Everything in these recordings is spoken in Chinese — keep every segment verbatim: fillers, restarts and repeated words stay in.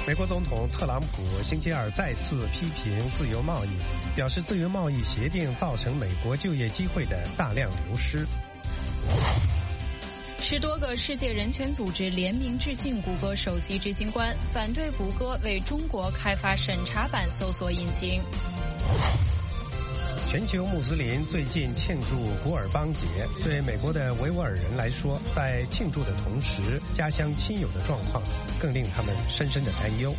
美国总统特朗普星期二再次批评自由贸易，表示自由贸易协定造成美国就业机会的大量流失。 十多个世界人权组织联名致信谷歌首席执行官，反对谷歌为中国开发审查版搜索引擎。 全球穆斯林最近庆祝古尔邦节，对美国的维吾尔人来说，在庆祝的同时，家乡亲友的状况更令他们深深的担忧。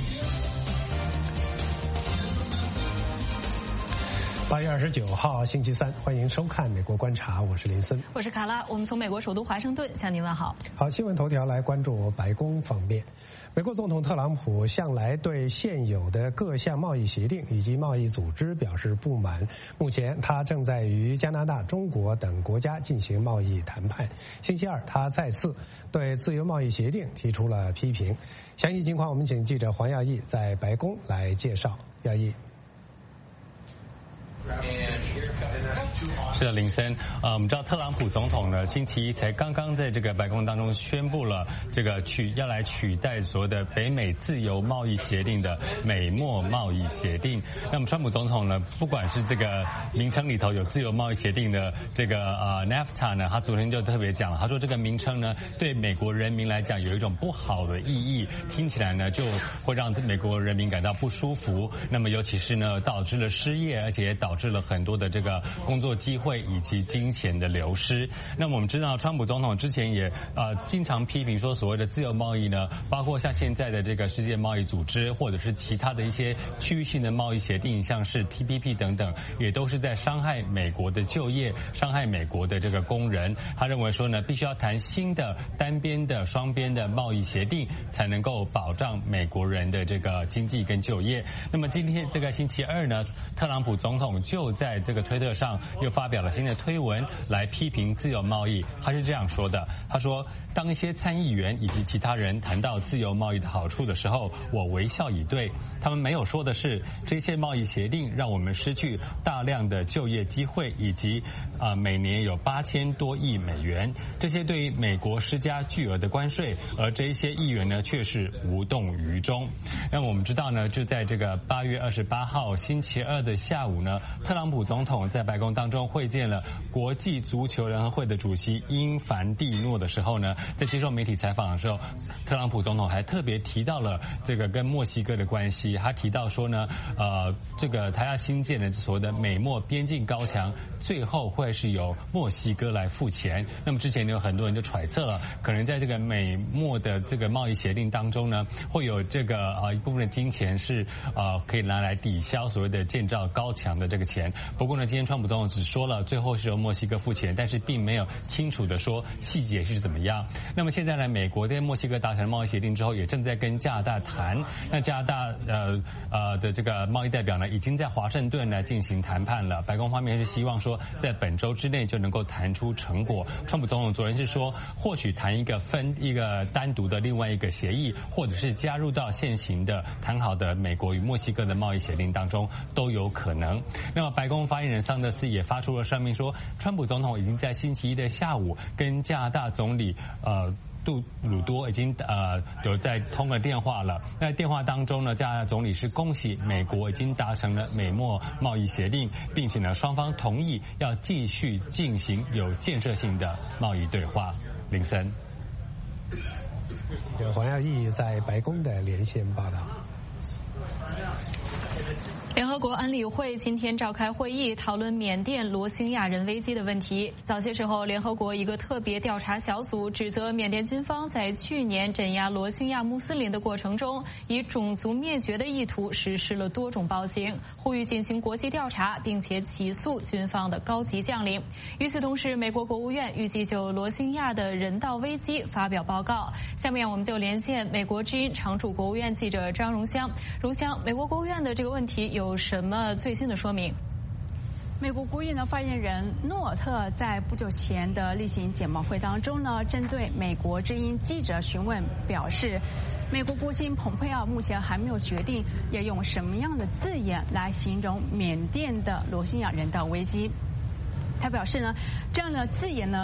八月二十九号星期三，欢迎收看《美国观察》，我是林森， 我是卡拉，我们从美国首都华盛顿向您问好。 好，新闻头条来关注白宫方面。美国总统特朗普向来对现有的各项贸易协定以及贸易组织表示不满，目前他正在与加拿大、中国等国家进行贸易谈判。星期二，他再次对自由贸易协定提出了批评。详细情况，我们请记者黄耀义在白宫来介绍。耀义。 是的，林森，呃，我们知道特朗普总统呢，星期一才刚刚在这个白宫当中宣布了这个取要来取代所谓的北美自由贸易协定的美墨贸易协定。那么川普总统呢，不管是这个名称里头有自由贸易协定的这个呃 N A F T A 呢，他昨天就特别讲了，他说这个名称呢，对美国人民来讲有一种不好的意义，听起来呢就会让美国人民感到不舒服。那么尤其是呢，导致了失业，而且也导致了很多的这个工作机会以及金钱的流失。那么我们知道，川普总统之前也呃经常批评说，所谓的自由贸易呢，包括像现在的这个世界贸易组织，或者是其他的一些区域性的贸易协定，像是 T P P 等等，也都是在伤害美国的就业，伤害美国的这个工人。他认为说呢，必须要谈新的单边的、双边的贸易协定，才能够保障美国人的这个经济跟就业。那么今天这个星期二呢，特朗普总统就在这个推特上又发表了新的推文来批评自由贸易。他是这样说的，他说，当一些参议员以及其他人谈到自由贸易的好处的时候，我微笑以对。他们没有说的是，这些贸易协定让我们失去大量的就业机会，以及呃每年有八千多亿美元，这些对于美国施加巨额的关税，而这一些议员呢却是无动于衷。那么我们知道呢，就在这个八月二十八号星期二的下午呢，特朗普总统在白宫当中会见了国际足球联合会的主席英凡蒂诺的时候呢，在接受媒体采访的时候，特朗普总统还特别提到了这个跟墨西哥的关系。他提到说呢，呃，这个他要新建的所谓的美墨边境高墙，最后会是由墨西哥来付钱。那么之前呢，有很多人就揣测了，可能在这个美墨的这个贸易协定当中呢，会有这个呃一部分的金钱是呃可以拿来抵消所谓的建造高墙的这个钱。不过呢，今天川普总统只说了最后是由墨西哥付钱，但是并没有清楚的说细节是怎么样。那么现在呢，美国在墨西哥达成贸易协定之后，也正在跟加拿大谈。那加拿大呃呃的这个贸易代表呢，已经在华盛顿来进行谈判了。白宫方面是希望说，在本周之内就能够谈出成果。川普总统昨天是说，或许谈一个分一个单独的另外一个协议，或者是加入到现行的谈好的美国与墨西哥的贸易协定当中都有可能。那么白宫发言人桑德斯也发出了声明说，川普总统已经在星期一的下午跟加拿大总理呃杜鲁多已经呃有在通了电话了。在电话当中呢，加拿大总理是恭喜美国已经达成了美墨贸易协定，并且呢双方同意要继续进行有建设性的贸易对话。林森， 黄耀义在白宫的连线报道。 联合国安理会今天召开会议，讨论缅甸罗兴亚人危机的问题。早些时候，联合国一个特别调查小组指责缅甸军方在去年镇压罗兴亚穆斯林的过程中，以种族灭绝的意图实施了多种暴行，呼吁进行国际调查，并且起诉军方的高级将领。与此同时，美国国务院预计就罗兴亚的人道危机发表报告。下面我们就连线美国之音常驻国务院记者张荣香。荣香，美国国务院的这个问题有什么最新的说明？ 美国国务院的发言人诺尔特在不久前的例行简报会当中呢，针对美国之音记者询问表示，美国国卿蓬佩奥目前还没有决定要用什么样的字眼来形容缅甸的罗兴亚人道危机。他表示呢，这样的字眼呢，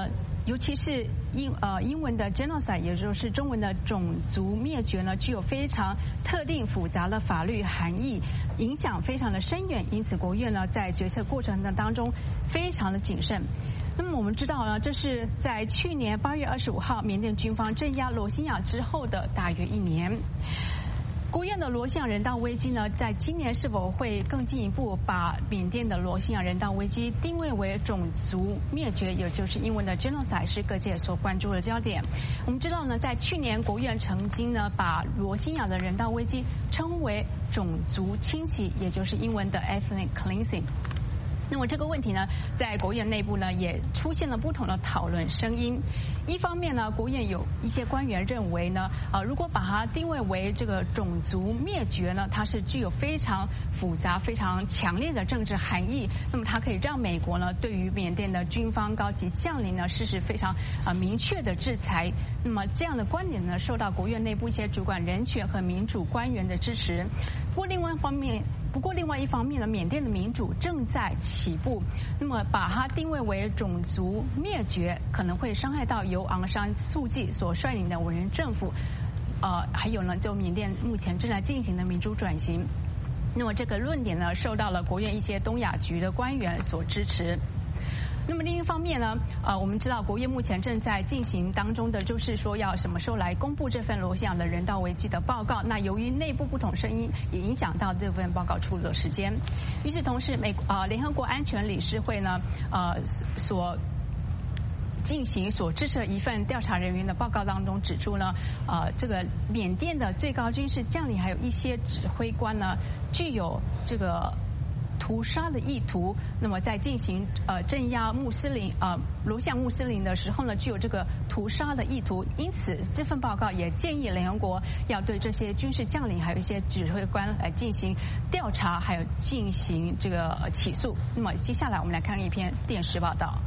尤其是英呃英文的 genocide， 也就是中文的种族灭绝呢，具有非常特定复杂的法律含义，影响非常的深远。因此，国务院呢在决策过程的当中非常的谨慎。那么我们知道呢，这是在去年八月二十五号缅甸军方镇压罗兴亚之后的大约一年。国务院的罗兴亚人道危机呢，在今年是否会更进一步把缅甸的罗兴亚人道危机定位为种族灭绝，也就是英文的 genocide， 是各界所关注的焦点。我们知道呢，在去年国务院曾经呢把罗兴亚的人道危机称为种族清洗，也就是英文的 ethnic cleansing。那么这个问题呢，在国务院内部呢也出现了不同的讨论声音。一方面呢，国务院有一些官员认为呢，呃，如果把它定位为这个种族灭绝呢，它是具有非常复杂、非常强烈的政治含义。那么它可以让美国呢对于缅甸的军方高级将领呢实施非常呃明确的制裁。那么这样的观点呢，受到国务院内部一些主管人权和民主官员的支持。不过另外一方面，不过另外一方面呢，缅甸的民主正在起步，那么把它定位为种族灭绝，可能会伤害到由昂山素季所率领的文人政府，呃，还有呢，就缅甸目前正在进行的民主转型。那么这个论点呢，受到了国务院一些东亚局的官员所支持。那么另一方面呢，呃，我们知道国务院目前正在进行当中的，就是说要什么时候来公布这份罗兴亚的人道危机的报告。那由于内部不同声音，也影响到这份报告出炉的时间。与此同时，美呃联合国安全理事会呢，呃所进行所支持的一份调查人员的报告当中指出呢，呃，这个缅甸的最高军事将领还有一些指挥官呢，具有这个屠杀的意图，那么在进行呃镇压穆斯林呃罗兴亚穆斯林的时候呢，具有这个屠杀的意图。因此，这份报告也建议联合国要对这些军事将领还有一些指挥官来进行调查，还有进行这个起诉。那么接下来我们来看一篇电视报道。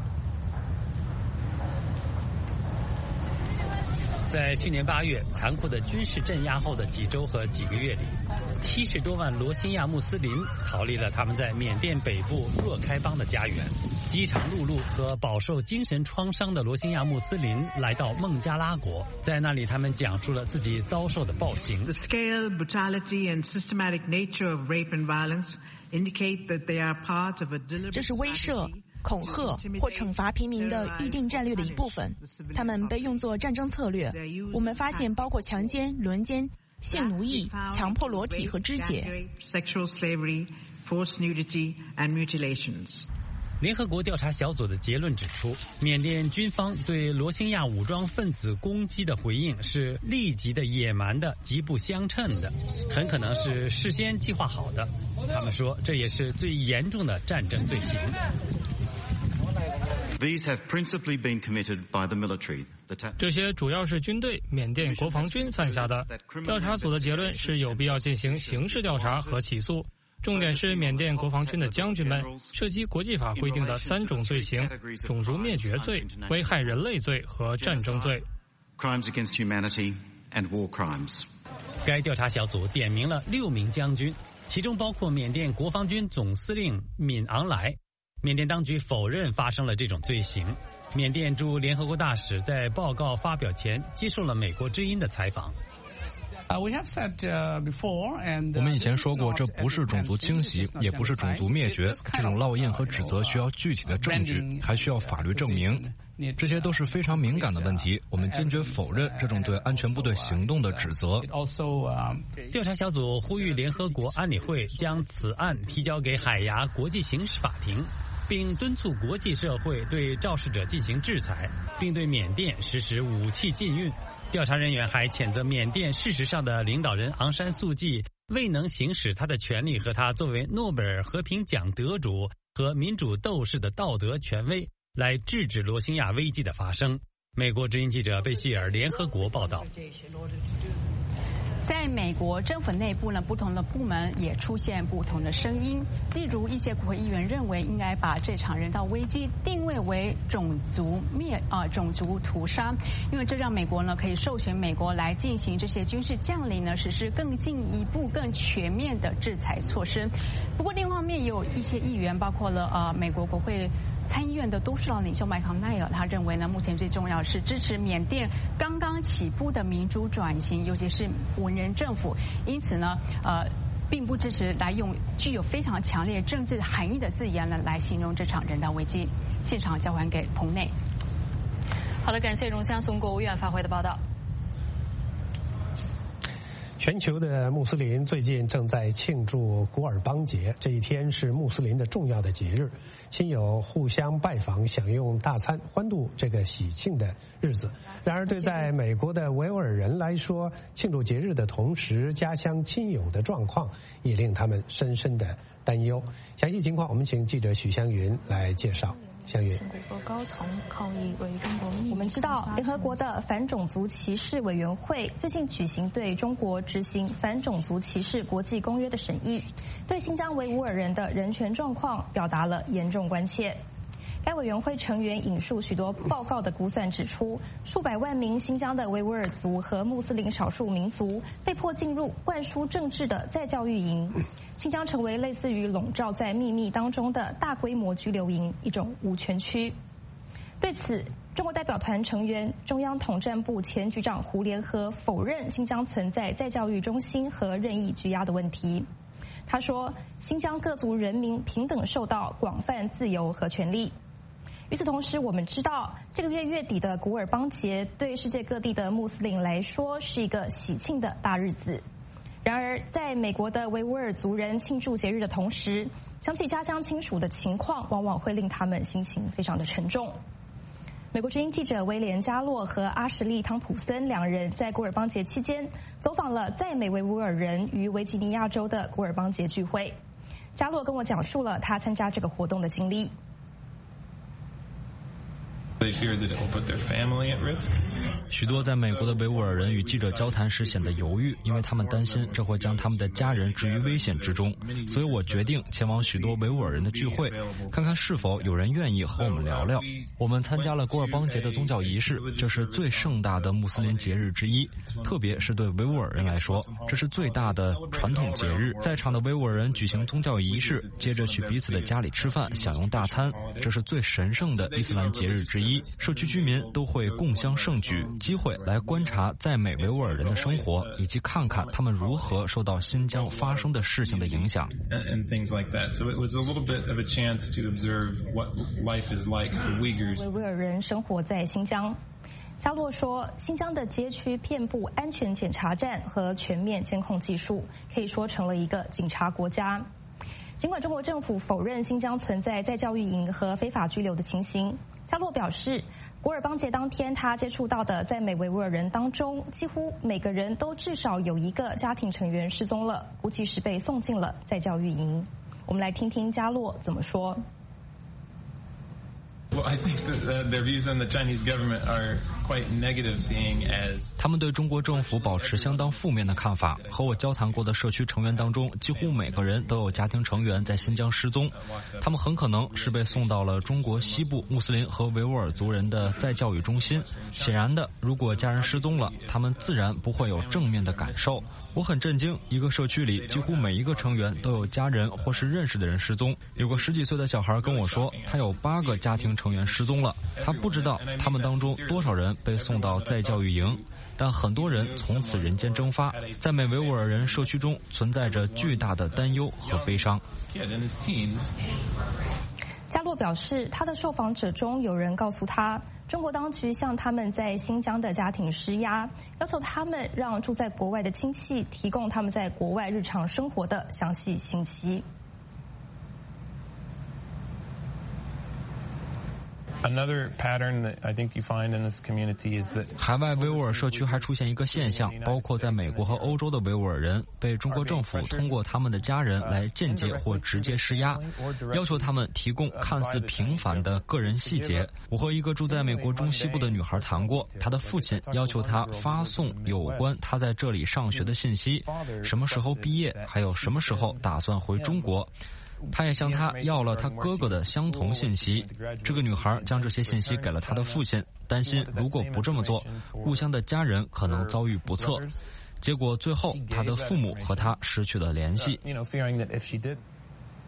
在去年八月残酷的军事镇压后的几周和几个月里，七十多万罗兴亚穆斯林逃离了他们在缅甸北部若开邦的家园。饥肠辘辘和饱受精神创伤的罗兴亚穆斯林来到孟加拉国，在那里他们讲述了自己遭受的暴行。 The scale, brutality and systematic nature of rape and violence indicate that they are part of a deliberate 这是威慑、恐吓或惩罚平民的预定战略的一部分，他们被用作战争策略。我们发现包括强奸、轮奸、性奴役、强迫裸体和肢解。 sexual slavery, forced nudity and mutilations. 联合国调查小组的结论指出，缅甸军方对罗兴亚武装分子攻击的回应是立即的、野蛮的、极不相称的，很可能是事先计划好的。他们说，这也是最严重的战争罪行。 These have principally been committed by the military. 这些主要是军队、缅甸国防军犯下的。调查组的结论是有必要进行刑事调查和起诉。重点是缅甸国防军的将军们涉及国际法规定的三种罪行：种族灭绝罪、危害人类罪和战争罪。 Crimes against humanity and war crimes. 该调查小组点名了六名将军，其中包括缅甸国防军总司令敏昂莱。缅甸当局否认发生了这种罪行。缅甸驻联合国大使在报告发表前接受了美国之音的采访。 我们以前说过，这不是种族清洗，也不是种族灭绝。这种烙印和指责需要具体的证据，还需要法律证明。这些都是非常敏感的问题，我们坚决否认这种对安全部队行动的指责。 调查小组呼吁联合国安理会将此案提交给海牙国际刑事法庭，并敦促国际社会对肇事者进行制裁，并对缅甸实施武器禁运。调查人员还谴责缅甸事实上的领导人昂山素季未能行使他的权利和他作为诺贝尔和平奖得主和民主斗士的道德权威，来制止罗兴亚危机的发生。美国之音记者贝希尔联合国报道。 在美国政府内部呢，不同的部门也出现不同的声音。例如，一些国会议员认为应该把这场人道危机定位为种族灭啊、呃、种族屠杀，因为这让美国呢可以授权美国来进行这些军事将领呢实施更进一步、更全面的制裁措施。不过，另一方面也有一些议员，包括了呃美国国会参议院的多数党领袖麦康奈尔，他认为呢，目前最重要是支持缅甸刚刚起步的民主转型，尤其是文人政府。因此呢，呃，并不支持来用具有非常强烈政治含义的字眼呢来形容这场人道危机。现场交还给彭内。 好的，感谢荣香从国务院发回的报道。 全球的穆斯林最近正在庆祝古尔邦节，这一天是穆斯林的重要的节日，亲友互相拜访，享用大餐，欢度这个喜庆的日子。然而，对在美国的维吾尔人来说，庆祝节日的同时，家乡亲友的状况也令他们深深的担忧。详细情况，我们请记者许湘云来介绍。湘云， 我们知道，联合国的反种族歧视委员会最近举行对中国执行反种族歧视国际公约的审议，对新疆维吾尔人的人权状况表达了严重关切。该委员会成员引述许多报告的估算指出，数百万名新疆的维吾尔族和穆斯林少数民族被迫进入灌输政治的再教育营，新疆成为类似于笼罩在秘密当中的大规模拘留营，一种无权区。对此，中国代表团成员、中央统战部前局长胡联合否认新疆存在再教育中心和任意拘押的问题。他说，新疆各族人民平等受到广泛自由和权利。与此同时，我们知道这个月月底的古尔邦节对世界各地的穆斯林来说是一个喜庆的大日子。然而，在美国的维吾尔族人庆祝节日的同时，想起家乡亲属的情况，往往会令他们心情非常的沉重。美国之音记者威廉·加洛和阿什利·汤普森两人在古尔邦节期间走访了在美维吾尔人于维吉尼亚州的古尔邦节聚会。加洛跟我讲述了他参加这个活动的经历。 许多在美国的维吾尔人与记者交谈时显得犹豫，因为他们担心这会将他们的家人置于危险之中。所以我决定前往许多维吾尔人的聚会，看看是否有人愿意和我们聊聊。我们参加了古尔邦节的宗教仪式，这是最盛大的穆斯林节日之一，特别是对维吾尔人来说，这是最大的传统节日。在场的维吾尔人举行宗教仪式，接着去彼此的家里吃饭，享用大餐，这是最神圣的伊斯兰节日之一。社区居民都会共襄盛举，机会来观察在美维吾尔人的生活，以及看看他们如何受到新疆发生的事情的影响。 维吾尔人生活在新疆。加洛说，新疆的街区遍布安全检查站和全面监控技术，可以说成了一个警察国家。尽管中国政府否认新疆存在再教育营和非法拘留的情形，加洛表示，古尔邦节当天他接触到的在美维吾尔人当中，几乎每个人都至少有一个家庭成员失踪了，估计是被送进了再教育营。我们来听听加洛怎么说。 他们对中国政府保持相当负面的看法。和我交谈过的社区成员当中，几乎每个人都有家庭成员在新疆失踪，他们很可能是被送到了中国西部穆斯林和维吾尔族人的再教育中心。显然的，如果家人失踪了，他们自然不会有正面的感受。我很震惊，一个社区里几乎每一个成员都有家人或是认识的人失踪。有个十几岁的小孩跟我说，他有八个家庭成员失踪了，他不知道他们当中多少人被送到再教育营，但很多人从此人间蒸发。在美维吾尔人社区中存在着巨大的担忧和悲伤。 加洛表示，他的受访者中有人告诉他，中国当局向他们在新疆的家庭施压，要求他们让住在国外的亲戚提供他们在国外日常生活的详细信息。 Another pattern that I think you find in this community is that 海外维吾尔社区还出现一个现象，包括在美国和欧洲的维吾尔人被中国政府通过他们的家人来间接或直接施压，要求他们提供看似平凡的个人细节。我和一个住在美国中西部的女孩谈过，她的父亲要求她发送有关她在这里上学的信息，什么时候毕业，还有什么时候打算回中国。他也向他要了他哥哥的相同信息。这个女孩将这些信息给了他的父亲，担心如果不这么做，故乡的家人可能遭遇不测。结果最后，他的父母和他失去了联系。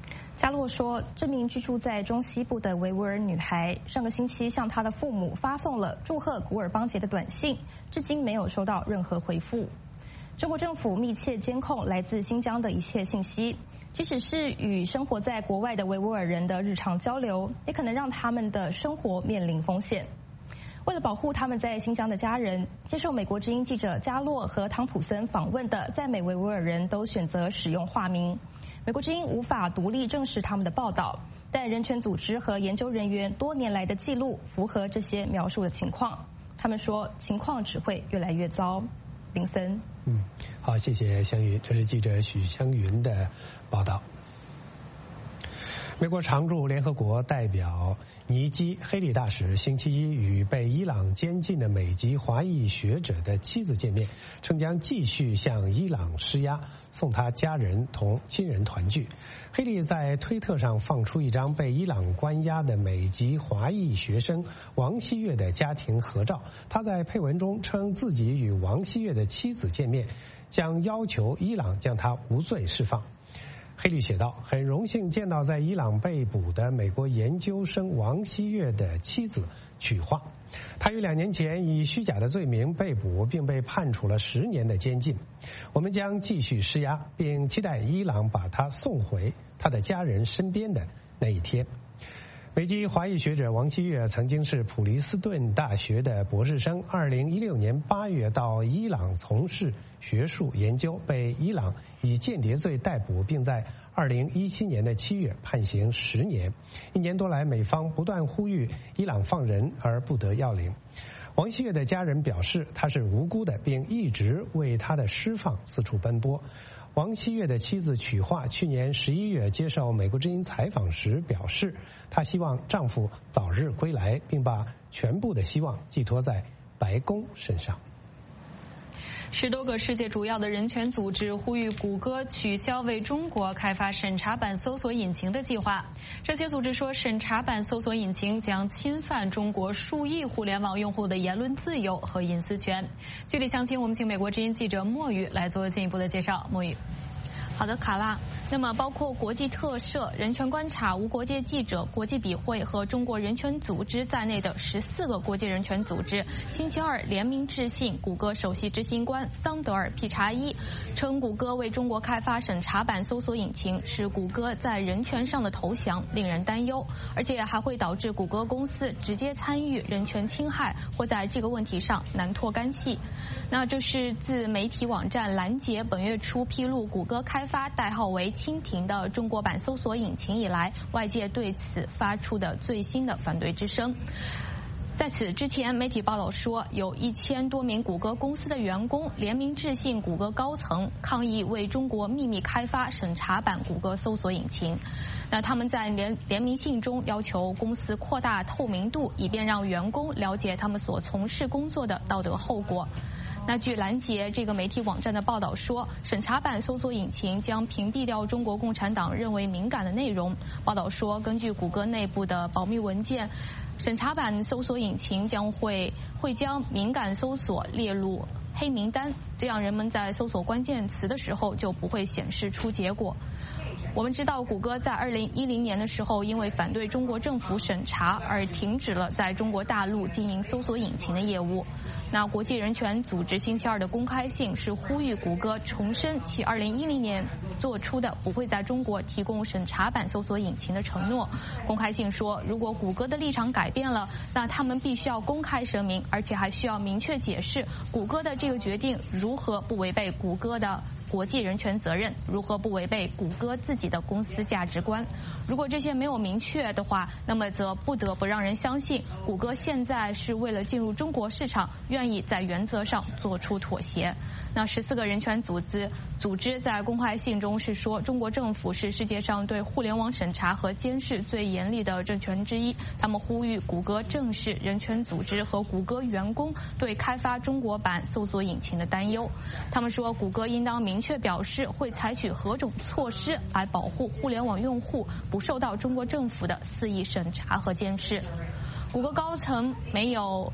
加洛说，这名居住在中西部的维吾尔女孩上个星期向她的父母发送了祝贺古尔邦节的短信，至今没有收到任何回复。中国政府密切监控来自新疆的一切信息，即使是与生活在国外的维吾尔人的日常交流，也可能让他们的生活面临风险。为了保护他们在新疆的家人，接受美国之音记者加洛和汤普森访问的在美维吾尔人都选择使用化名。美国之音无法独立证实他们的报道，但人权组织和研究人员多年来的记录符合这些描述的情况。他们说，情况只会越来越糟。林森， 嗯，好，谢谢香云，这是记者许香云的报道。美国常驻联合国代表尼基·黑利大使星期一与被伊朗监禁的美籍华裔学者的妻子见面，称将继续向伊朗施压，送他家人同亲人团聚。黑利在推特上放出一张被伊朗关押的美籍华裔学生王希月的家庭合照，他在配文中称自己与王希月的妻子见面，将要求伊朗将他无罪释放。黑利写道：“很荣幸见到在伊朗被捕的美国研究生王希月的妻子曲化。他于两年前以虚假的罪名被捕，并被判处了十年的监禁。我们将继续施压，并期待伊朗把他送回他的家人身边的那一天。”美籍华裔学者王希月曾经是普林斯顿大学的博士生，二零一六年八月到伊朗从事学术研究，被伊朗以间谍罪逮捕，并在二零一七年的七月判刑十年。一年多来，美方不断呼吁伊朗放人，而不得要领。王希月的家人表示，他是无辜的，并一直为他的释放四处奔波。王希月的妻子曲化去年十一月接受美国之音采访时表示，她希望丈夫早日归来，并把全部的希望寄托在白宫身上。 十多个世界主要的人权组织呼吁谷歌取消为中国开发审查版搜索引擎的计划。这些组织说，审查版搜索引擎将侵犯中国数亿互联网用户的言论自由和隐私权。具体详情，我们请美国之音记者莫宇来做进一步的介绍。莫宇。 好的，卡拉。那么，包括国际特赦、人权观察、无国界记者、国际笔会和中国人权组织在内的十四个国际人权组织，星期二联名致信谷歌首席执行官桑德尔·皮查伊，称谷歌为中国开发审查版搜索引擎是谷歌在人权上的投降，令人担忧，而且还会导致谷歌公司直接参与人权侵害或在这个问题上难脱干系。那这是自媒体网站拦截本月初披露谷歌开发代号为蜻蜓的中国版搜索引擎以来，外界对此发出的最新的反对之声。在此之前，媒体报道说，有一千多名谷歌公司的员工联名致信谷歌高层，抗议为中国秘密开发审查版谷歌搜索引擎。那他们在联联名信中要求公司扩大透明度，以便让员工了解他们所从事工作的道德后果。那据拦截这个媒体网站的报道说，审查版搜索引擎将屏蔽掉中国共产党认为敏感的内容。报道说，根据谷歌内部的保密文件，审查版搜索引擎将会会将敏感搜索列入黑名单，这样人们在搜索关键词的时候就不会显示出结果。我们知道，谷歌在二零一零年的时候，因为反对中国政府审查而停止了在中国大陆经营搜索引擎的业务。那国际人权组织星期二的公开信是呼吁谷歌重申其二零一零年做出的不会在中国提供审查版搜索引擎的承诺。公开信说，如果谷歌的立场改变了，那他们必须要公开声明，而且还需要明确解释谷歌的这个决定如何不违背谷歌的国际人权责任，如何不违背谷歌自己的公司价值观。如果这些没有明确的话，那么则不得不让人相信谷歌现在是为了进入中国市场，愿意在原则上做出妥协。那十四个人权组织组织在公开信中是说，中国政府是世界上对互联网审查和监视最严厉的政权之一。他们呼吁谷歌正视人权组织和谷歌员工对开发中国版搜索引擎的担忧。他们说，谷歌应当明确表示会采取何种措施来保护互联网用户不受到中国政府的肆意审查和监视。谷歌高层没有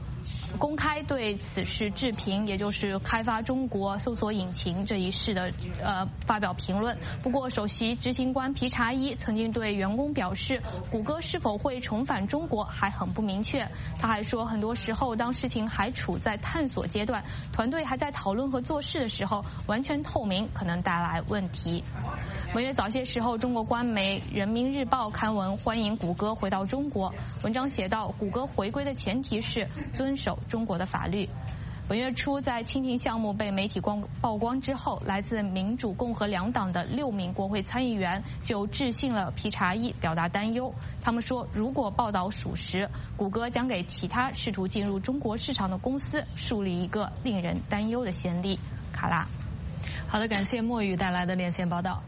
公开对此事置评，也就是开发中国搜索引擎这一事的呃发表评论。不过，首席执行官皮查伊曾经对员工表示，谷歌是否会重返中国还很不明确。他还说，很多时候当事情还处在探索阶段，团队还在讨论和做事的时候，完全透明可能带来问题。本月早些时候，中国官媒《人民日报》刊文欢迎谷歌回到中国。文章写道，谷歌回归的前提是遵守中国的法律。本月初，在蜻蜓项目被媒体光曝光之后，来自民主、共和两党的六名国会参议员就致信了皮查伊，表达担忧。他们说，如果报道属实，谷歌将给其他试图进入中国市场的公司树立一个令人担忧的先例。卡拉， 好的，感谢墨雨带来的连线报道。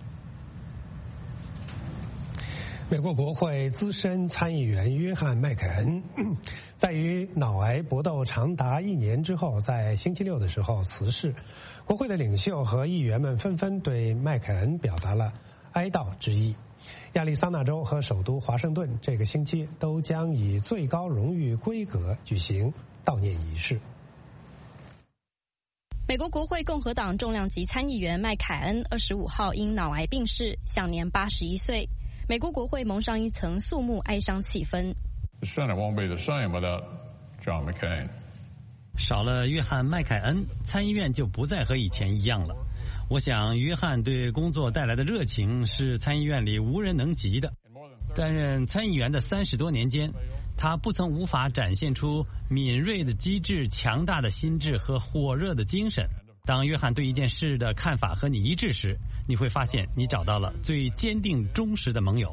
美国国会资深参议员约翰·麦凯恩在与脑癌搏斗长达一年之后，在星期六的时候辞世。国会的领袖和议员们纷纷对麦凯恩表达了哀悼之意。亚利桑那州和首都华盛顿这个星期都将以最高荣誉规格举行悼念仪式。 美国国会共和党重量级参议员麦凯恩二十五号因脑癌病逝，享年八十一岁。美国国会蒙上一层肃穆哀伤气氛。 The Senate won't be the same without John McCain. 少了约翰·麦凯恩，参议院就不再和以前一样了。我想，约翰对工作带来的热情是参议院里无人能及的。担任参议员的三十多年间，他不曾无法展现出敏锐的机智、强大的心智和火热的精神。当约翰对一件事的看法和你一致时，你会发现你找到了最坚定忠实的盟友。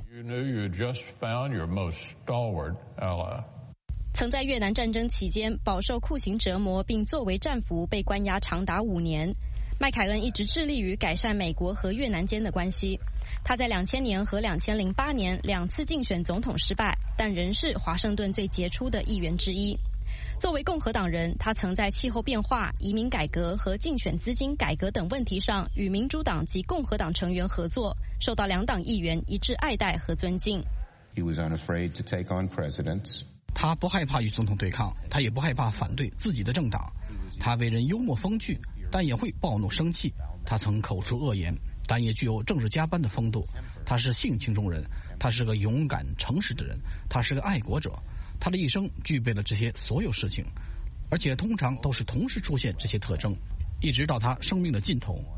曾在越南战争期间饱受酷刑折磨，并作为战俘被关押长达五年。麦凯恩一直致力于改善美国和越南间的关系。他在两千年和两千零八年两次竞选总统失败，但仍是华盛顿最杰出的议员之一。作为共和党人，他曾在气候变化、移民改革和竞选资金改革等问题上与民主党及共和党成员合作，受到两党议员一致爱戴和尊敬。 He was unafraid to take on presidents. 他不害怕与总统对抗，他也不害怕反对自己的政党。他为人幽默风趣，但也会暴怒生气。他曾口出恶言，但也具有政治家般的风度。他是性情中人，他是个勇敢诚实的人，他是个爱国者。他的一生具备了这些所有事情，而且通常都是同时出现这些特征，一直到他生命的尽头。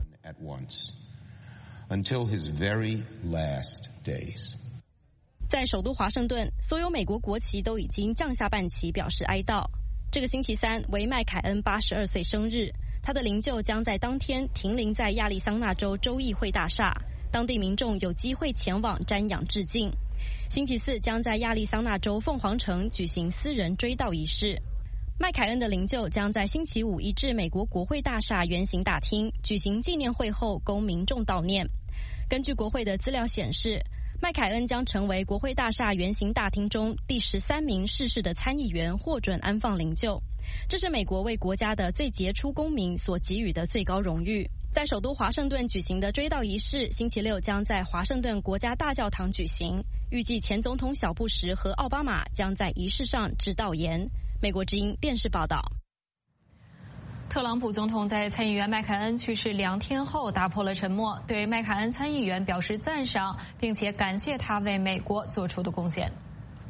Until his very last days. 在首都华盛顿，所有美国国旗都已经降下半旗，表示哀悼。这个星期三为麦凯恩八十二岁生日，他的灵柩将在当天停灵在亚利桑那州州议会大厦，当地民众有机会前往瞻仰致敬。星期四将在亚利桑那州凤凰城举行私人追悼仪式。麦凯恩的灵柩将在星期五移至美国国会大厦圆形大厅举行纪念会后供民众悼念。根据国会的资料显示，麦凯恩将成为国会大厦圆形大厅中第十三名逝世的参议员获准安放灵柩，这是美国为国家的最杰出公民所给予的最高荣誉。在首都华盛顿举行的追悼仪式，星期六将在华盛顿国家大教堂举行。预计前总统小布什和奥巴马将在仪式上致悼言。美国之音电视报道。 特朗普总统在参议员麦凯恩去世两天后打破了沉默，对麦凯恩参议员表示赞赏，并且感谢他为美国做出的贡献。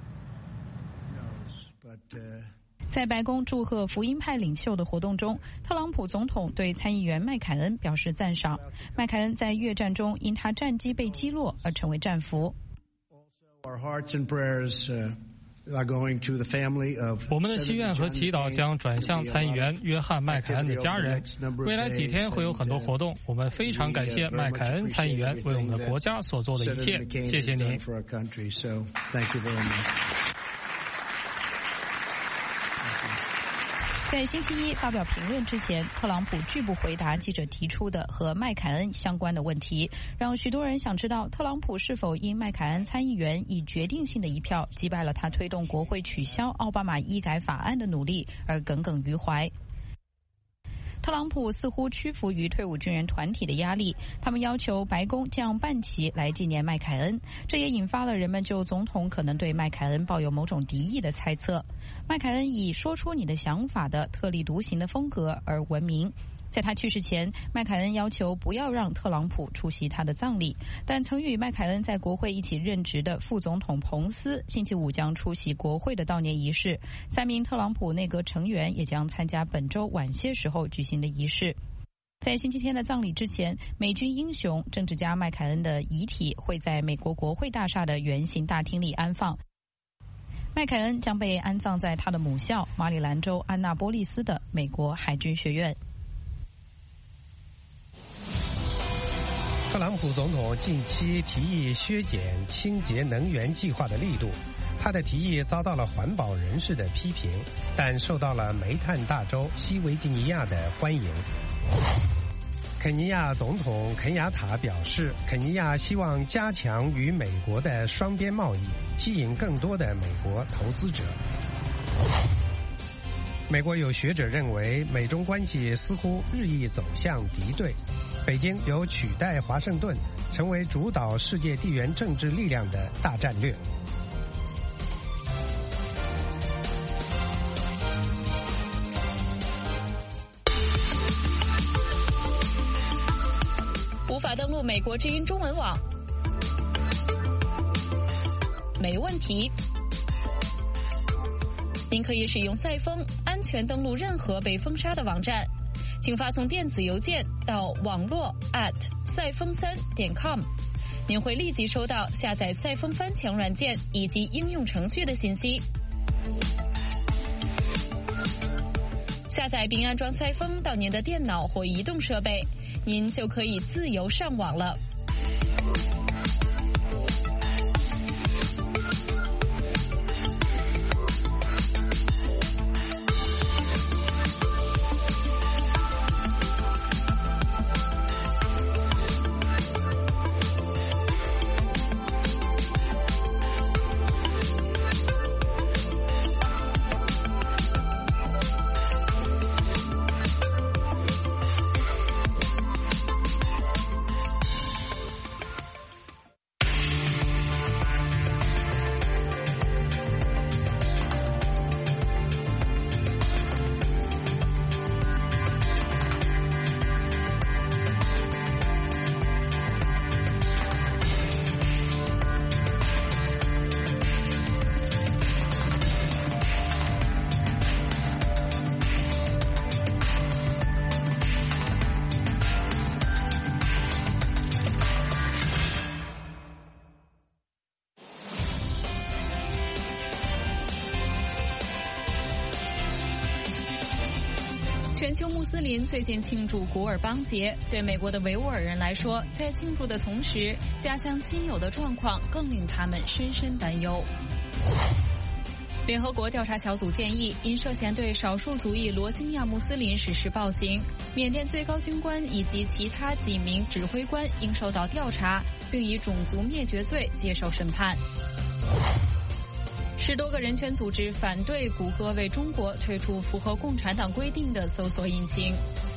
在白宫祝贺福音派领袖的活动中，特朗普总统对参议员麦凯恩表示赞赏。麦凯恩在越战中因他战机被击落而成为战俘。 我们的心愿和祈祷将转向参议员约翰·麦凯恩的家人。未来几天会有很多活动，我们非常感谢麦凯恩参议员为我们的国家所做的一切。谢谢您。 在星期一发表评论之前，特朗普拒不回答记者提出的和麦凯恩相关的问题，让许多人想知道特朗普是否因麦凯恩参议员以决定性的一票击败了他推动国会取消奥巴马医改法案的努力而耿耿于怀。特特朗普似乎屈服于退伍军人团体的压力，他们要求白宫降半旗来纪念麦凯恩，这也引发了人们就总统可能对麦凯恩抱有某种敌意的猜测。麦凯恩以说出你的想法的特立独行的风格而闻名。在他去世前，麦凯恩要求不要让特朗普出席他的葬礼，但曾与麦凯恩在国会一起任职的副总统彭斯星期五将出席国会的悼念仪式，三名特朗普内阁成员也将参加本周晚些时候举行的仪式。在星期天的葬礼之前，美军英雄政治家麦凯恩的遗体会在美国国会大厦的圆形大厅里安放。麦凯恩将被安葬在他的母校马里兰州安纳波利斯的美国海军学院。 特朗普总统近期提议削减清洁能源计划的力度，他的提议遭到了环保人士的批评，但受到了煤炭大州西维吉尼亚的欢迎。肯尼亚总统肯雅塔表示，肯尼亚希望加强与美国的双边贸易，吸引更多的美国投资者。美国有学者认为，美中关系似乎日益走向敌对，北京有取代华盛顿成为主导世界地缘政治力量的大战略。 无法登录美国之音中文网？没问题。您可以使用赛风安全登录任何被封杀的网站，请发送电子邮件到网络 at 赛风三点 com， 您会立即收到下载赛风翻墙软件以及应用程序的信息。下载并安装赛风到您的电脑或移动设备，您就可以自由上网了。全球穆斯林最近庆祝古尔邦节，对美国的维吾尔人来说，在庆祝的同时，家乡亲友的状况更令他们深深担忧。联合国调查小组建议，因涉嫌对少数族裔罗兴亚穆斯林实施暴行，缅甸最高军官以及其他几名指挥官应受到调查，并以种族灭绝罪接受审判。十多个人权组织反对谷歌为中国推出符合共产党规定的搜索引擎。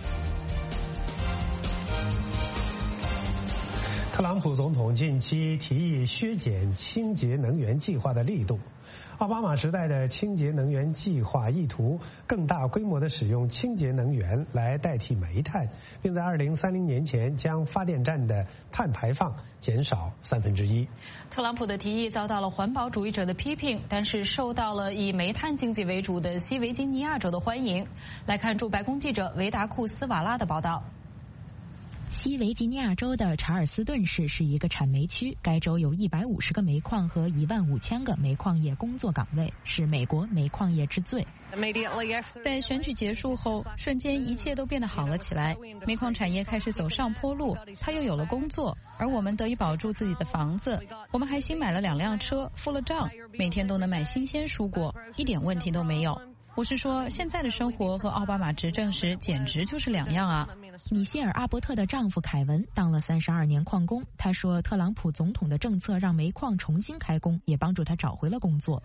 特朗普总统近期提议削减清洁能源计划的力度。奥巴马时代的清洁能源计划意图更大规模地使用清洁能源来代替煤炭，并在二零三零年前将发电站的碳排放减少三分之一。 特朗普的提议遭到了环保主义者的批评，但是受到了以煤炭经济为主的西维吉尼亚州的欢迎。来看驻白宫记者维达库斯瓦拉的报道。 西维吉尼亚州的查尔斯顿市是一个产煤区，该州有一百五十个煤矿和一万五千个煤矿业工作岗位，是美国煤矿业之最。 在选举结束后，瞬间一切都变得好了起来，煤矿产业开始走上坡路，他又有了工作，而我们得以保住自己的房子。我们还新买了两辆车，付了账，每天都能买新鲜蔬果，一点问题都没有。我是说，现在的生活和奥巴马执政时简直就是两样啊！ 米歇尔·阿伯特的丈夫凯文当了三十二年矿工。他说，特朗普总统的政策让煤矿重新开工，也帮助他找回了工作。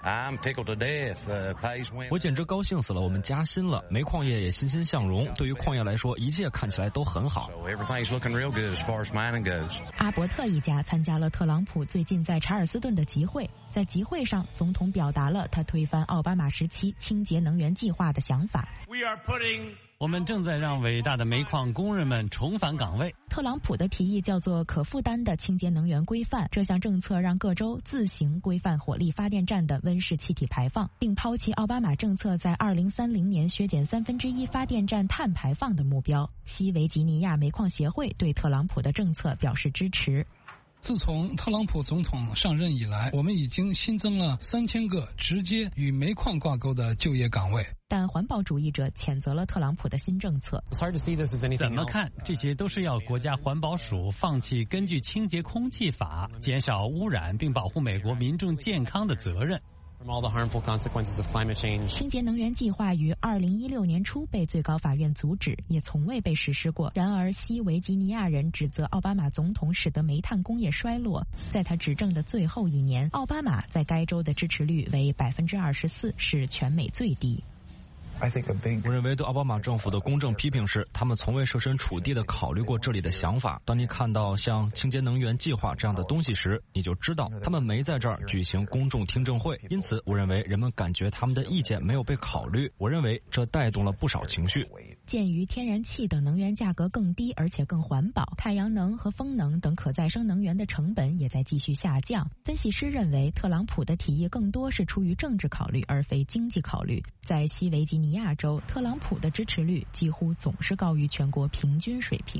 我简直高兴死了，我们加薪了，煤矿业也欣欣向荣。对于矿业来说，一切看起来都很好。 阿伯特一家参加了特朗普最近在查尔斯顿的集会，在集会上，总统表达了他推翻奥巴马时期清洁能源计划的想法。 我们正在让伟大的煤矿工人们重返岗位。 特朗普的提议叫做可负担的清洁能源规范，这项政策让各州自行规范火力发电站的温室气体排放，并抛弃奥巴马政策在二零三零年削减三分之一发电站碳排放的目标。西维吉尼亚煤矿协会对特朗普的政策表示支持。 自从特朗普总统上任以来，我们已经新增了三千个直接与煤矿挂钩的就业岗位。 但环保主义者谴责了特朗普的新政策。 怎么看，这些都是要国家环保署放弃根据清洁空气法减少污染并保护美国民众健康的责任。 清洁能源计划于二零一六年初被最高法院阻止，也从未被实施过。然而，西维吉尼亚人指责奥巴马总统使得煤炭工业衰落。在他执政的最后一年，奥巴马在该州的支持率为百分之二十四，是全美最低。 我认为对奥巴马政府的公正批评是，他们从未设身处地地考虑过这里的想法。当你看到像清洁能源计划这样的东西时，你就知道他们没在这儿举行公众听证会。因此，我认为人们感觉他们的意见没有被考虑。我认为这带动了不少情绪。 鉴于天然气等能源价格更低，而且更环保，太阳能和风能等可再生能源的成本也在继续下降。分析师认为，特朗普的提议更多是出于政治考虑，而非经济考虑。在西维吉尼亚州，特朗普的支持率几乎总是高于全国平均水平。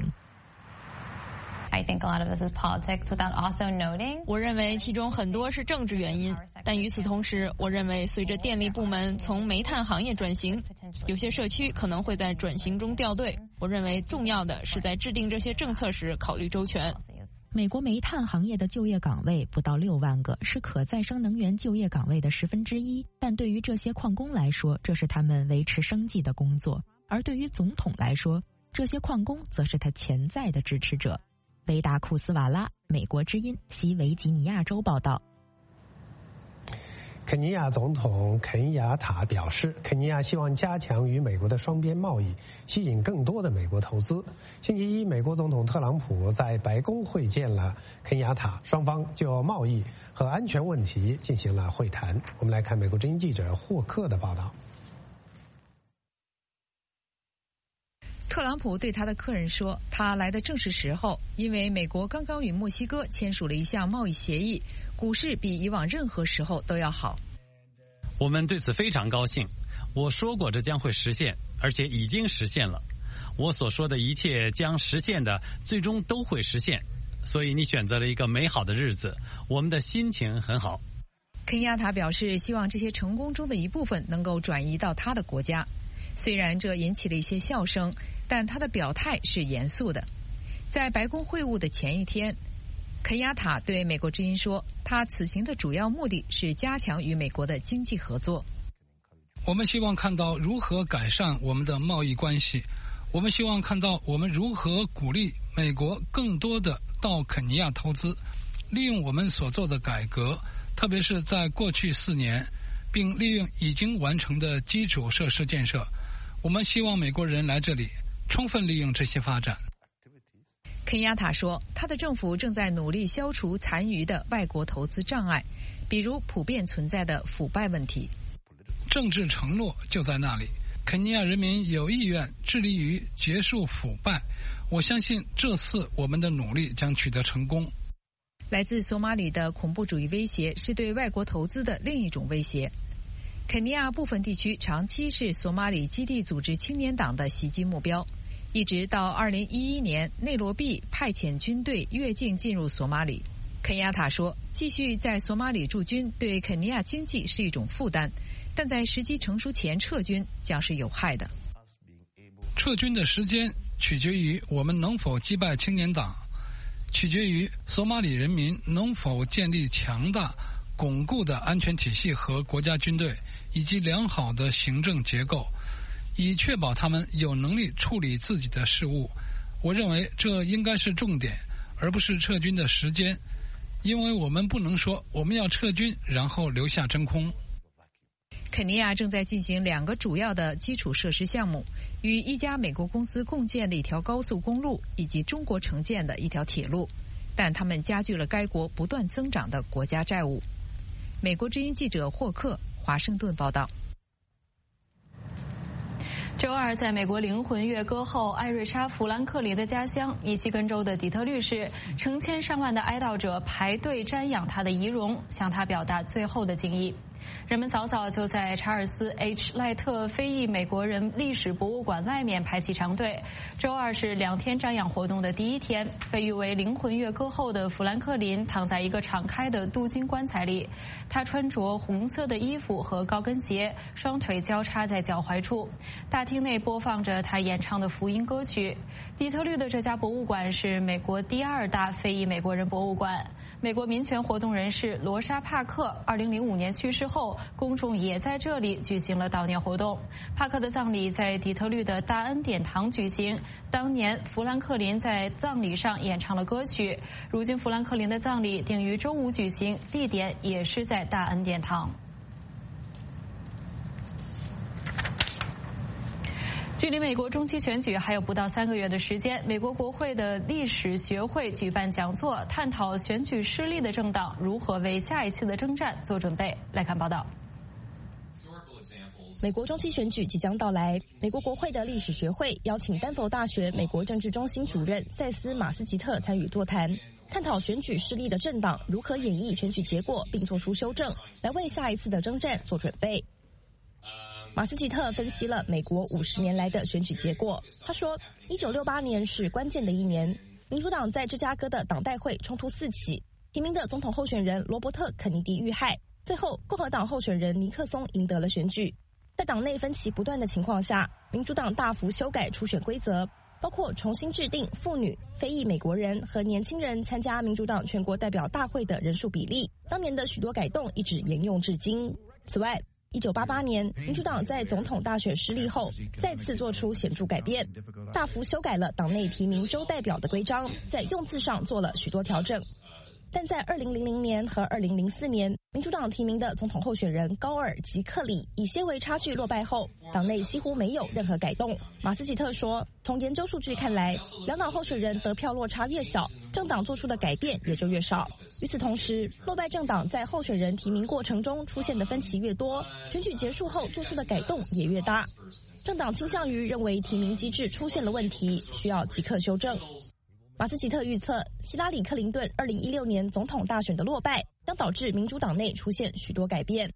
我认为其中很多是政治原因，但与此同时，我认为随着电力部门从煤炭行业转型，有些社区可能会在转型中掉队。我认为重要的是在制定这些政策时考虑周全。 美国煤炭行业的就业岗位不到六万个，是可再生能源就业岗位的十分之一。但对于这些矿工来说，这是他们维持生计的工作；而对于总统来说，这些矿工则是他潜在的支持者。维达库斯瓦拉，美国之音，西维吉尼亚州报道。 肯尼亚总统肯雅塔表示，肯尼亚希望加强与美国的双边贸易，吸引更多的美国投资。星期一，美国总统特朗普在白宫会见了肯雅塔，双方就贸易和安全问题进行了会谈。我们来看美国之音记者霍克的报道。 特朗普对他的客人说，他来的正是时候，因为美国刚刚与墨西哥签署了一项贸易协议，股市比以往任何时候都要好。 我们对此非常高兴。我说过这将会实现，而且已经实现了。我所说的一切将实现的，最终都会实现。所以你选择了一个美好的日子，我们的心情很好。 肯亚塔表示，希望这些成功中的一部分能够转移到他的国家。虽然这引起了一些笑声，但他的表态是严肃的。在白宫会晤的前一天，肯雅塔对美国之音说，他此行的主要目的是加强与美国的经济合作。 我们希望看到如何改善我们的贸易关系，我们希望看到我们如何鼓励美国更多的到肯尼亚投资，利用我们所做的改革，特别是在过去四年，并利用已经完成的基础设施建设。我们希望美国人来这里，充分利用这些发展。 肯亚塔说，他的政府正在努力消除残余的外国投资障碍，比如普遍存在的腐败问题。 政治承诺就在那里，肯尼亚人民有意愿致力于结束腐败。我相信这次我们的努力将取得成功。 来自索马里的恐怖主义威胁是对外国投资的另一种威胁。肯尼亚部分地区长期是索马里基地组织青年党的袭击目标，一直到二零一一年内罗毕派遣军队越境进入索马里。肯亚塔说，继续在索马里驻军对肯尼亚经济是一种负担，但在时机成熟前撤军将是有害的。 撤军的时间取决于我们能否击败青年党，取决于索马里人民能否建立强大巩固的安全体系和国家军队，以及良好的行政结构，以确保他们有能力处理自己的事务， 我认为这应该是重点，而不是撤军的时间，因为我们不能说我们要撤军然后留下真空。 肯尼亚正在进行两个主要的基础设施项目，与一家美国公司共建的一条高速公路，以及中国承建的一条铁路，但他们加剧了该国不断增长的国家债务。美国之音记者霍克华盛顿报道。 周二，在美国灵魂乐歌后艾瑞莎·富兰克林的家乡密西根州的底特律市，成千上万的哀悼者排队瞻仰他的遗容，向他表达最后的敬意。人们早早就在查尔斯 H 赖特非裔美国人历史博物馆外面排起长队。周二是两天瞻仰活动的第一天，被誉为灵魂乐歌后的富兰克林躺在一个敞开的镀金棺材里，他穿着红色的衣服和高跟鞋，双腿交叉在脚踝处。大厅内播放着他演唱的福音歌曲。底特律的这家博物馆是美国第二大非裔美国人博物馆。美国民权活动人士罗莎·帕克二零零五年去世后，公众也在这里举行了悼念活动。帕克的葬礼在底特律的大恩典堂举行，当年富兰克林在葬礼上演唱了歌曲。如今富兰克林的葬礼定于周五举行，地点也是在大恩典堂。距离美国中期选举还有不到三个月的时间，美国国会的历史学会举办讲座，探讨选举失利的政党如何为下一次的征战做准备。来看报道。 美国中期选举即将到来，美国国会的历史学会邀请丹佛大学美国政治中心主任塞斯·马斯吉特参与座谈，探讨选举失利的政党如何演绎选举结果并做出修正，来为下一次的征战做准备。马斯吉特分析了美国五十年来的选举结果。他说，一九六八年是关键的一年，民主党在芝加哥的党代会冲突四起，提名的总统候选人罗伯特·肯尼迪遇害，最后共和党候选人尼克松赢得了选举。在党内分歧不断的情况下，民主党大幅修改初选规则，包括重新制定妇女、非裔美国人和年轻人参加民主党全国代表大会的人数比例。当年的许多改动一直沿用至今。此外，一九八八年，民主党在总统大选失利后，再次做出显著改变，大幅修改了党内提名州代表的规章，在用字上做了许多调整。但在二零零零年和二零零四年，民主党提名的总统候选人高尔及克里以些微差距落败后，党内几乎没有任何改动。马斯吉特说，从研究数据看来，两党候选人得票落差越小，政党做出的改变也就越少。与此同时，落败政党在候选人提名过程中出现的分歧越多，选举结束后做出的改动也越大。政党倾向于认为提名机制出现了问题，需要即刻修正。马斯吉特预测，希拉里·克林顿二零一六年总统大选的落败将导致民主党内出现许多改变。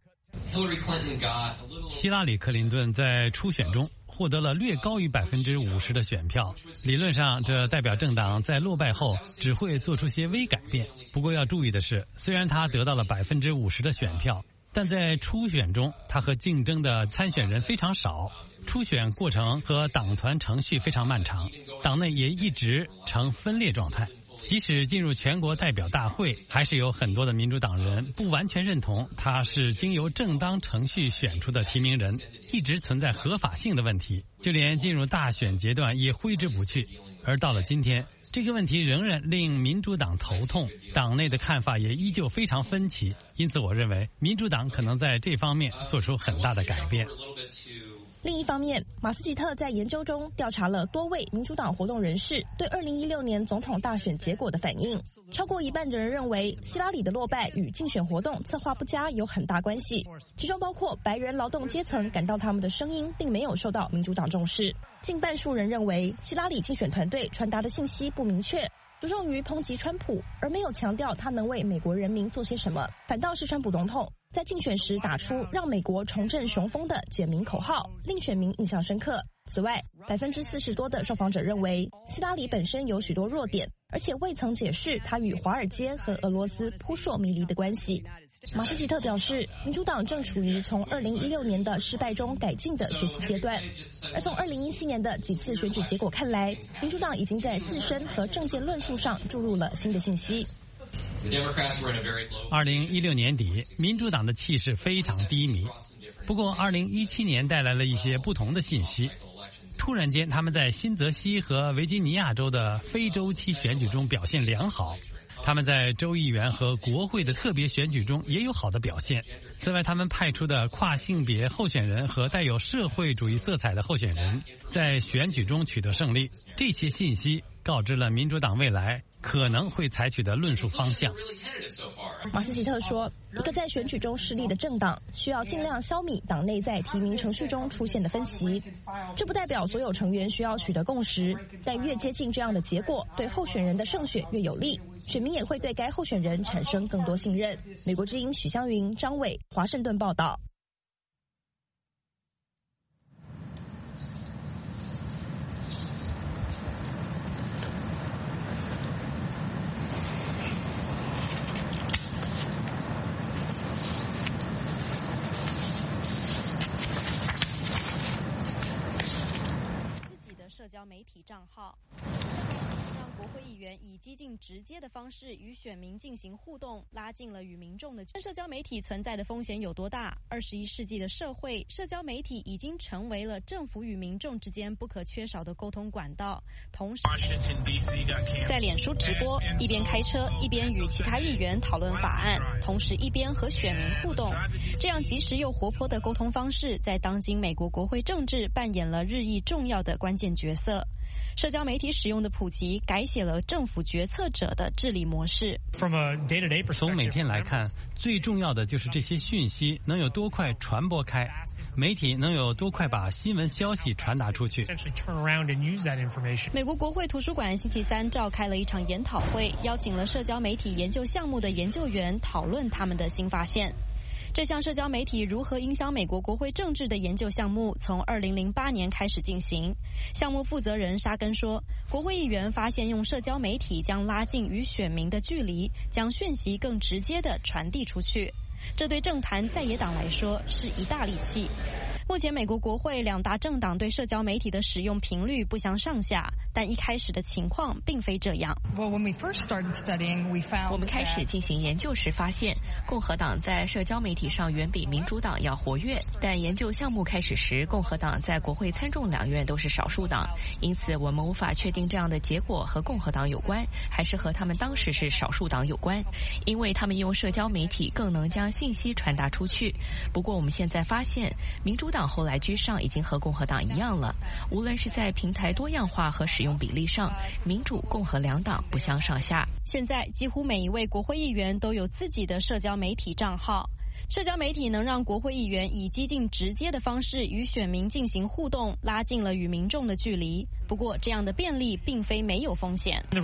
希拉里·克林顿在初选中获得了略高于百分之五十的选票，理论上这代表政党在落败后只会做出些微改变。不过要注意的是，虽然他得到了百分之五十的选票，但在初选中他和竞争的参选人非常少。初选过程和党团程序非常漫长，党内也一直呈分裂状态。即使进入全国代表大会，还是有很多的民主党人不完全认同他是经由正当程序选出的提名人，一直存在合法性的问题，就连进入大选阶段也挥之不去。而到了今天，这个问题仍然令民主党头痛，党内的看法也依旧非常分歧。因此我认为民主党可能在这方面做出很大的改变。 另一方面，马斯吉特在研究中调查了多位民主党活动人士对二零一六年总统大选结果的反应，超过一半的人认为希拉里的落败与竞选活动策划不佳有很大关系，其中包括白人劳动阶层感到他们的声音并没有受到民主党重视。近半数人认为希拉里竞选团队传达的信息不明确，着重于抨击川普，而没有强调他能为美国人民做些什么，反倒是川普总统在竞选时打出让美国重振雄风的简明口号，令选民印象深刻。此外，百分之四十多的受访者认为希拉里本身有许多弱点，而且未曾解释他与华尔街和俄罗斯扑朔迷离的关系。马斯吉特表示，民主党正处于从二零一六年的失败中改进的学习阶段，而从二零一七年的几次选举结果看来，民主党已经在自身和政见论述上注入了新的信息。 二零一六年底，民主党的气势非常低迷。不过二零一七年带来了一些不同的信息。 突然间，他们在新泽西和维吉尼亚州的非周期选举中表现良好。他们在州议员和国会的特别选举中也有好的表现。此外，他们派出的跨性别候选人和带有社会主义色彩的候选人在选举中取得胜利。这些信息告知了民主党未来可能会采取的论述方向。 马斯吉特说，一个在选举中失利的政党需要尽量消弭党内在提名程序中出现的分歧。这不代表所有成员需要取得共识，但越接近这样的结果，对候选人的胜选越有利，选民也会对该候选人产生更多信任。美国之音许湘云、张伟，华盛顿报道。 社交媒体账号，让国会议员以激进直接的方式与选民进行互动，拉近了与民众的。社交媒体存在的风险有多大？二十一世纪的社会，社交媒体已经成为了政府与民众之间不可缺少的沟通管道。同时，在脸书直播，一边开车，一边与其他议员讨论法案，同时一边和选民互动。这样及时又活泼的沟通方式，在当今美国国会政治扮演了日益重要的关键角色。社交媒体使用的普及改写了政府决策者的治理模式。 从每天来看，最重要的就是这些讯息能有多快传播开，媒体能有多快把新闻消息传达出去。 美国国会图书馆星期三召开了一场研讨会，邀请了社交媒体研究项目的研究员讨论他们的新发现。这项社交媒体如何影响美国国会政治的研究项目从二零零八年开始进行。项目负责人沙根说，国会议员发现用社交媒体将拉近与选民的距离，将讯息更直接地传递出去。这对政坛在野党来说是一大利器。目前美国国会两大政党对社交媒体的使用频率不相上下，但一开始的情况并非这样。 我们开始进行研究时发现，共和党在社交媒体上远比民主党要活跃，但研究项目开始时，共和党在国会参众两院都是少数党，因此我们无法确定这样的结果和共和党有关，还是和他们当时是少数党有关，因为他们用社交媒体更能将信息传达出去。不过我们现在发现，民主党后来居上已经和共和党一样了，无论是在平台多样化和使用比例上，民主共和两党不相上下。 现在几乎每一位国会议员都有自己的社交媒体账号。社交媒体能让国会议员以激进直接的方式与选民进行互动，拉近了与民众的距离。不过，这样的便利并非没有风险。 它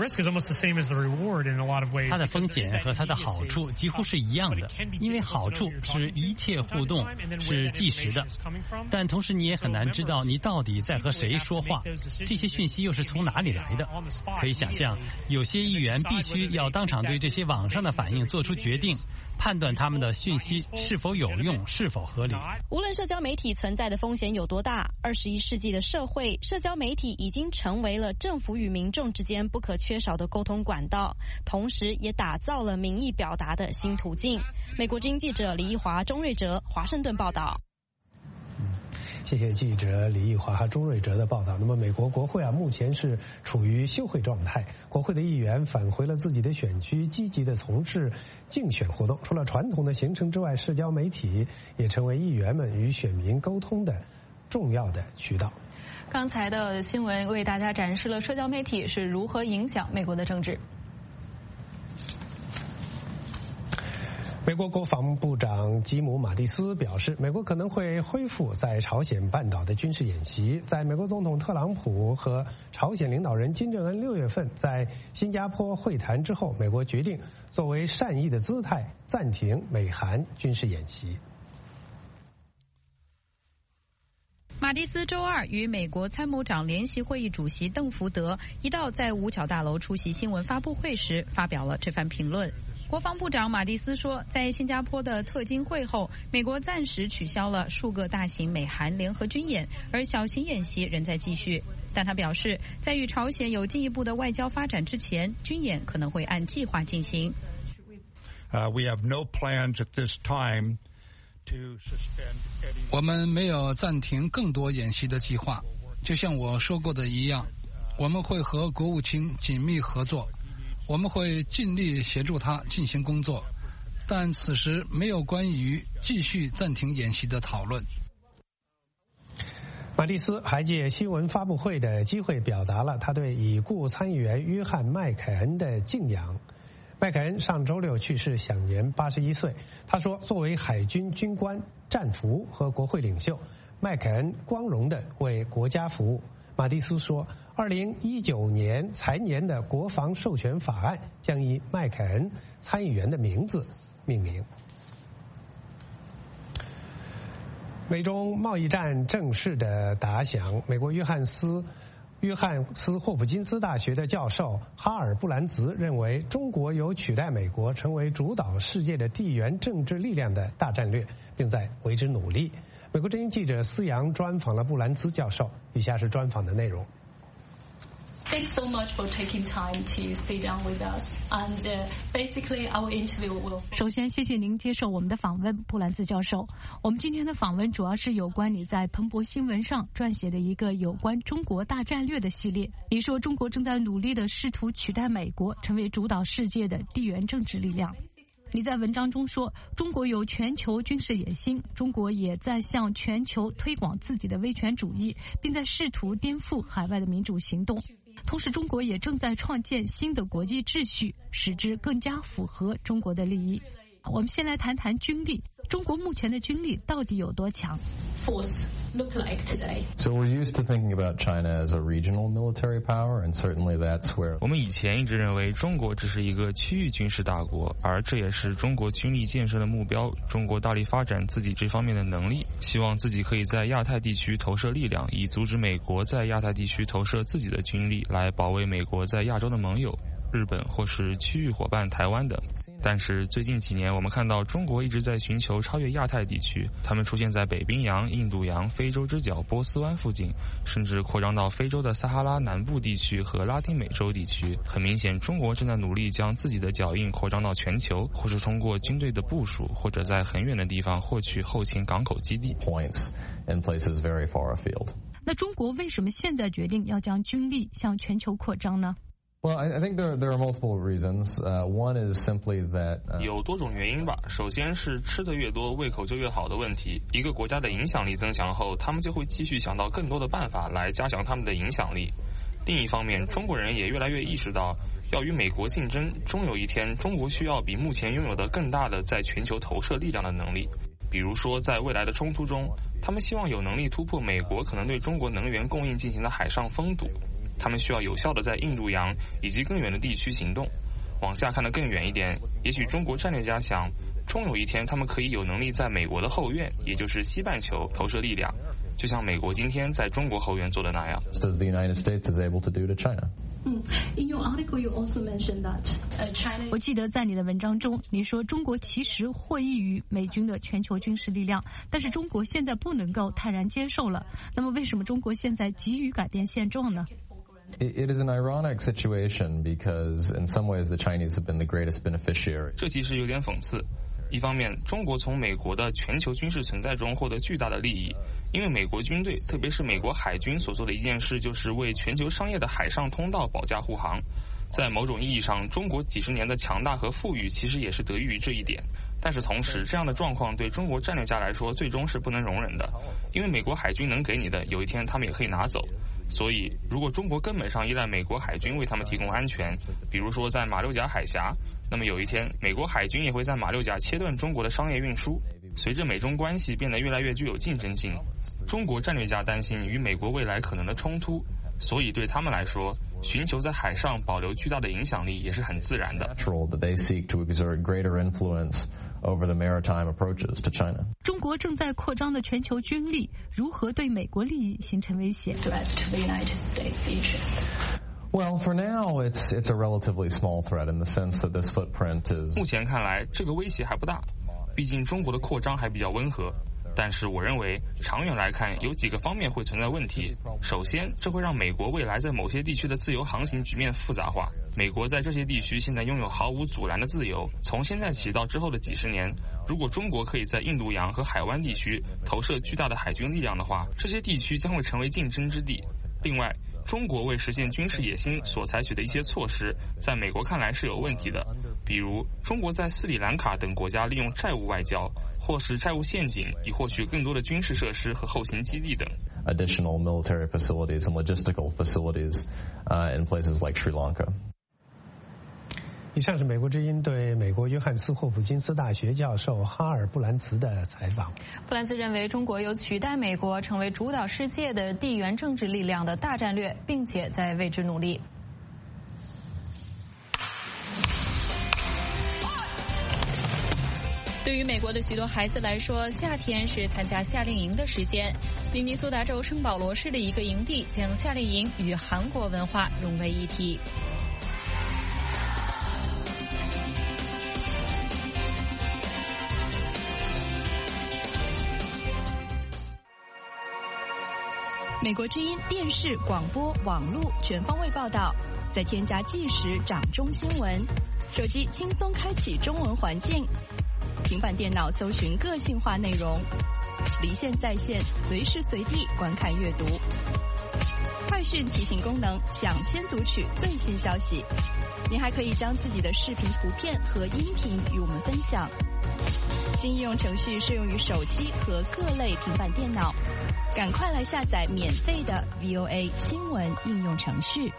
的风险和它的好处几乎是一样的，因为好处是一切互动是即时的，但同时你也很难知道你到底在和谁说话，这些讯息又是从哪里来的。可以想象，有些议员必须要当场对这些网上的反应做出决定，判断他们的讯息是否有用，是否合理。 无论社交媒体存在的风险有多大，二十一世纪的社会，社交媒体已经成为了政府与民众之间不可缺少的沟通管道，同时也打造了民意表达的新途径。美国之音记者李义华、钟瑞哲，华盛顿报道。 谢谢记者李义华和钟瑞哲的报道。那么，美国国会啊，目前是处于休会状态。国会的议员返回了自己的选区，积极的从事竞选活动。除了传统的行程之外，社交媒体也成为议员们与选民沟通的重要的渠道。 刚才的新闻为大家展示了社交媒体是如何影响美国的政治。 美国国防部长吉姆·马蒂斯表示，美国可能会恢复在朝鲜半岛的军事演习。在美国总统特朗普和朝鲜领导人金正恩六月份在新加坡会谈之后，美国决定作为善意的姿态暂停美韩军事演习。 马蒂斯周二与美国参谋长联席会议主席邓福德一道在五角大楼出席新闻发布会时，发表了这番评论。国防部长马蒂斯说，在新加坡的特金会后，美国暂时取消了数个大型美韩联合军演，而小型演习仍在继续。但他表示，在与朝鲜有进一步的外交发展之前，军演可能会按计划进行。 Uh, we have no plans at this time to suspend any... 我们没有暂停更多演习的计划。 就像我说过的一样，我们会和国务卿紧密合作，我们会尽力协助他进行工作，但此时没有关于继续暂停演习的讨论。 马蒂斯还借新闻发布会的机会表达了他对已故参议员约翰·麦凯恩的敬仰。麦凯恩上周六去世，享年八十一岁。他说，作为海军军官、战俘和国会领袖，麦凯恩光荣地为国家服务。马蒂斯说，二零一九年财年的国防授权法案将以麦凯恩参议员的名字命名。美中贸易战正式的打响，美国约翰斯约翰斯霍普金斯大学的教授哈尔布兰兹认为，中国有取代美国成为主导世界的地缘政治力量的大战略，并在为之努力。美国之音记者思阳专访了布兰兹教授，以下是专访的内容。 Thanks so much for taking time to sit down with us. And uh, basically, our interview will. 首先，谢谢您接受我们的访问，布兰兹教授。我们今天的访问主要是有关你在彭博新闻上撰写的一个有关中国大战略的系列。你说中国正在努力地试图取代美国，成为主导世界的地缘政治力量。你在文章中说，中国有全球军事野心，中国也在向全球推广自己的威权主义，并在试图颠覆海外的民主行动。同时，中国也正在创建新的国际秩序，使之更加符合中国的利益。我们先来谈谈军力，中国目前的军力到底有多强 ？Force look like today. So we're used to thinking about China as a regional military power, and certainly that's where. 我们以前一直认为中国只是一个区域军事大国，而这也是中国军力建设的目标。中国大力发展自己这方面的能力，希望自己可以在亚太地区投射力量，以阻止美国在亚太地区投射自己的军力，来保卫美国在亚洲的盟友。日本或是区域伙伴台湾等。但是最近几年我们看到中国一直在寻求超越亚太地区，他们出现在北冰洋、印度洋、非洲之角、波斯湾附近，甚至扩张到非洲的撒哈拉南部地区和拉丁美洲地区。很明显，中国正在努力将自己的脚印扩张到全球，或是通过军队的部署，或者在很远的地方获取后勤港口基地。 Points in places very far afield. 那中国为什么现在决定要将军力向全球扩张呢？ Well, I think there there are multiple reasons. Uh, one is simply that 有多种原因吧。首先是吃得越多，胃口就越好的问题。一个国家的影响力增强后，他们就会继续想到更多的办法来加强他们的影响力。另一方面，中国人也越来越意识到，要与美国竞争，终有一天，中国需要比目前拥有的更大的在全球投射力量的能力。比如说，在未来的冲突中，他们希望有能力突破美国可能对中国能源供应进行的海上封堵。他们需要有效地在印度洋以及更远的地区行动。往下看得更远一点，也许中国战略家想，终有一天他们可以有能力在美国的后院，也就是西半球投射力量，就像美国今天在中国后院做的那样。 As the United States is able to do to China. In your article, you also mentioned that China. 我记得在你的文章中，你说中国其实获益于美军的全球军事力量，但是中国现在不能够泰然接受了。那么，为什么中国现在急于改变现状呢？ It is an ironic situation because in some ways the Chinese have been the greatest beneficiary. 这其实有点讽刺。一方面，中国从美国的全球军事存在中获得巨大的利益，因为美国军队，特别是美国海军所做的一件事，就是为全球商业的海上通道保驾护航。在某种意义上，中国几十年的强大和富裕其实也是得益于这一点。但是同时，这样的状况对中国战略家来说最终是不能容忍的，因为美国海军能给你的，有一天他们也可以拿走。所以，如果中国根本上依赖美国海军为他们提供安全，比如说在马六甲海峡，那么有一天美国海军也会在马六甲切断中国的商业运输。随着美中关系变得越来越具有竞争性，中国战略家担心与美国未来可能的冲突，所以对他们来说，寻求在海上保留巨大的影响力也是很自然的。 Over the maritime approaches to China. 中国正在扩张的全球军力如何对美国利益形成威胁 ？Threat to the United States interests. Well, for now, it's it's a relatively small threat in the sense that this footprint is. 目前看来，这个威胁还不大，毕竟中国的扩张还比较温和。但是我认为，长远来看，有几个方面会存在问题。首先，这会让美国未来在某些地区的自由航行局面复杂化。美国在这些地区现在拥有毫无阻拦的自由。从现在起到之后的几十年，如果中国可以在印度洋和海湾地区投射巨大的海军力量的话，这些地区将会成为竞争之地。 另外，中国为实现军事野心所采取的一些措施，在美国看来是有问题的，比如中国在斯里兰卡等国家利用债务外交，或是债务陷阱，以获取更多的军事设施和后勤基地等。 Additional military facilities and logistical facilities uh, in places like Sri Lanka. 以上是美国之音对美国约翰斯霍普金斯大学教授哈尔布兰茨的采访。 布兰茨认为，中国有取代美国成为主导世界的地缘政治力量的大战略，并且在为之努力。对于美国的许多孩子来说，夏天是参加夏令营的时间。明尼苏达州圣保罗市的一个营地将夏令营与韩国文化融为一体。 美国之音电视、广播、网络全方位报道，再添加即时掌中新闻，手机轻松开启中文环境，平板电脑搜寻个性化内容，离线在线，随时随地观看阅读。快讯提醒功能，抢先读取最新消息。您还可以将自己的视频、图片和音频与我们分享。新应用程序适用于手机和各类平板电脑。赶快来下载免费的 V O A 新闻应用程序。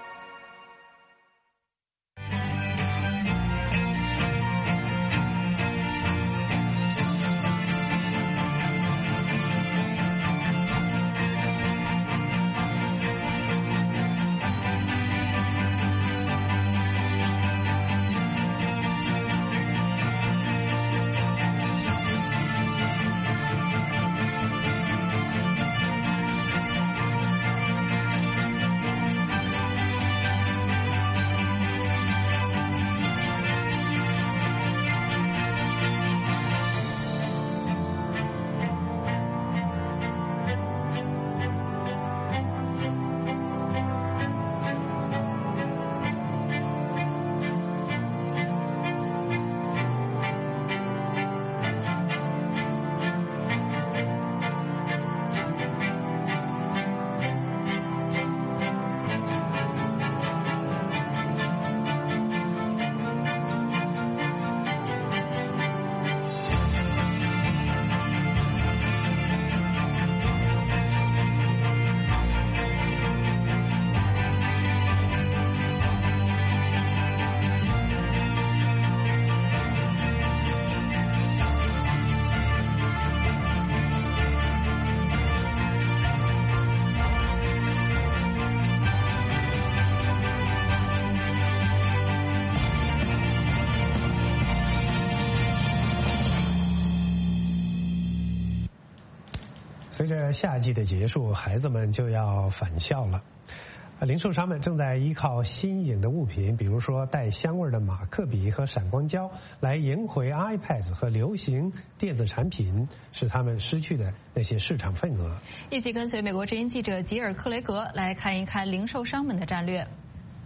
随着夏季的结束，孩子们就要返校了。零售商们正在依靠新颖的物品，比如说带香味的马克笔和闪光胶，来赢回 iPad 和流行电子产品，使他们失去的那些市场份额。 一起跟随美国之音记者吉尔克雷格来看一看零售商们的战略。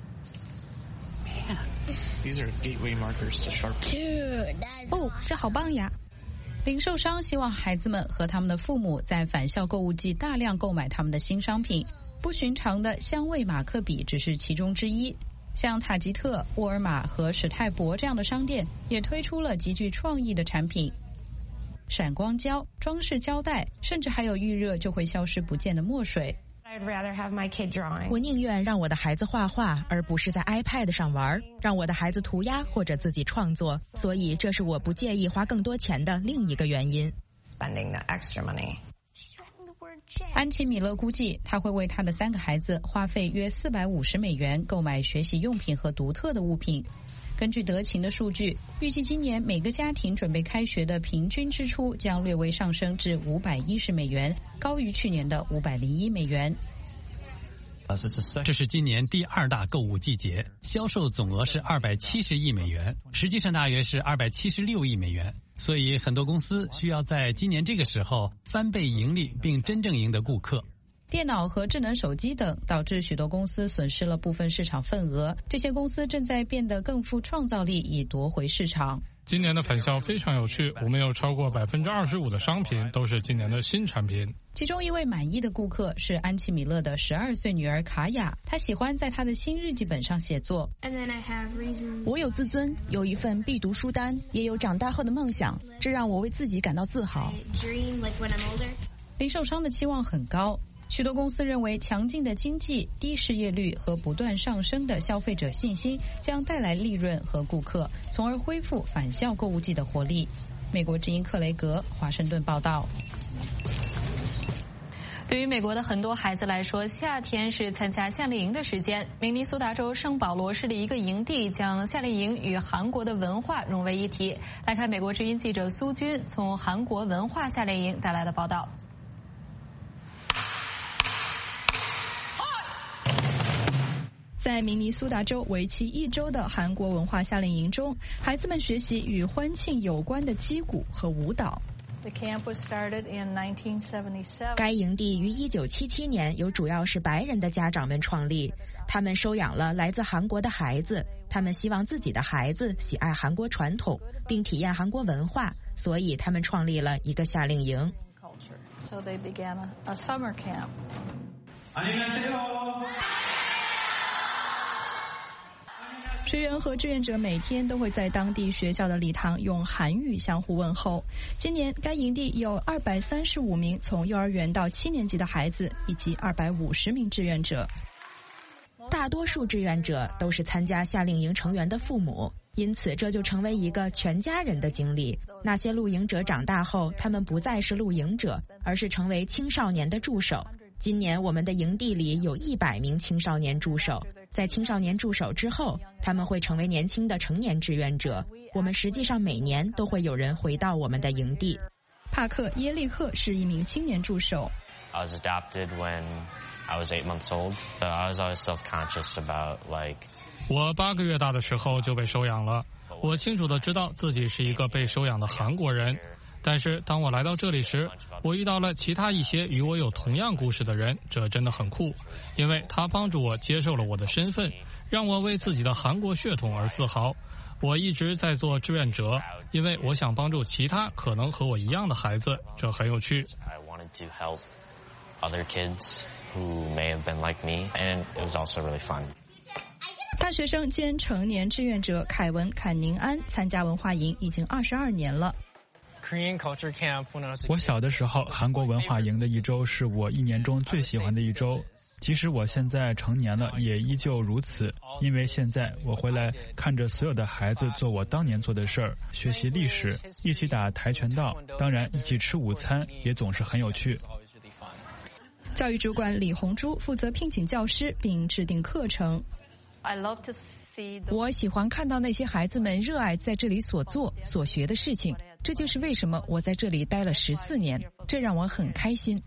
哦，这好棒呀！零售商希望孩子们和他们的父母在返校购物季大量购买他们的新商品。不寻常的香味马克笔只是其中之一，像塔吉特、沃尔玛和史泰博这样的商店也推出了极具创意的产品，闪光胶、装饰胶带，甚至还有预热就会消失不见的墨水。 我宁愿让我的孩子画画，而不是在 iPad 上玩，让我的孩子涂鸦或者自己创作，所以这是我不介意花更多钱的另一个原因。 安琪米勒估计，他会为他的三个孩子花费约四百五十美元购买学习用品和独特的物品。根据德勤的数据，预计今年每个家庭准备开学的平均支出将略微上升至五百一十美元，高于去年的五百零一美元。 这是今年第二大购物季节，销售总额是二百七十亿美元，实际上大约是二百七十六亿美元。所以很多公司需要在今年这个时候翻倍盈利，并真正赢得顾客。 电脑和智能手机等导致许多公司损失了部分市场份额，这些公司正在变得更富创造力，以夺回市场。 今年的返校非常有趣，我们有超过百分之二十五的商品都是今年的新产品。 其中一位满意的顾客是安琪米勒的十二岁女儿卡雅，她喜欢在她的新日记本上写作。 我有自尊，有一份必读书单，也有长大后的梦想，这让我为自己感到自豪。 零售商的期望很高。许多公司认为，强劲的经济、低失业率和不断上升的消费者信心将带来利润和顾客，从而恢复返校购物季的活力。美国之音克雷格华盛顿报道。 对于美国的很多孩子来说，夏天是参加夏令营的时间。明尼苏达州圣保罗市的一个营地将夏令营与韩国的文化融为一体。来看美国之音记者苏军从韩国文化夏令营带来的报道。 在明尼苏达州为期一周的韩国文化夏令营中，孩子们学习与欢庆有关的击鼓和舞蹈。 该营地于一九七七年由主要是白人的家长们创立，他们收养了来自韩国的孩子，他们希望自己的孩子喜爱韩国传统，并体验韩国文化，所以他们创立了一个夏令营。 学员和志愿者每天都会在当地学校的礼堂用韩语相互问候。今年该营地有二百三十五名从幼儿园到七年级的孩子，以及二百五十名志愿者。 大多数志愿者都是参加夏令营成员的父母，因此这就成为一个全家人的经历。那些露营者长大后，他们不再是露营者，而是成为青少年的助手。今年我们的营地里有一百名青少年助手，在青少年助手之后，他们会成为年轻的成年志愿者。我们实际上每年都会有人回到我们的营地。 帕克·耶利克是一名青年助手。 I was adopted when I was eight months old, but I was always self-conscious about like. 我八个月大的时候就被收养了，我清楚地知道自己是一个被收养的韩国人。但是当我来到这里时，我遇到了其他一些与我有同样故事的人，这真的很酷，因为他帮助我接受了我的身份，让我为自己的韩国血统而自豪。我一直在做志愿者，因为我想帮助其他可能和我一样的孩子，这很有趣。 I wanted to help other kids who may have been like me, and it was also really fun. 大学生兼成年志愿者凯文·坎宁安参加文化营已经二十二年了。 我小的时候，韩国文化营的一周是我一年中最喜欢的一周。即使我现在成年了，也依旧如此。因为现在我回来看着所有的孩子做我当年做的事儿，学习历史，一起打跆拳道，当然一起吃午餐，也总是很有趣。 教育主管李红珠负责聘请教师并制定课程。 我喜欢看到那些孩子们热爱在这里所做所学的事情，这就是为什么我在这里待了十四年，这让我很开心。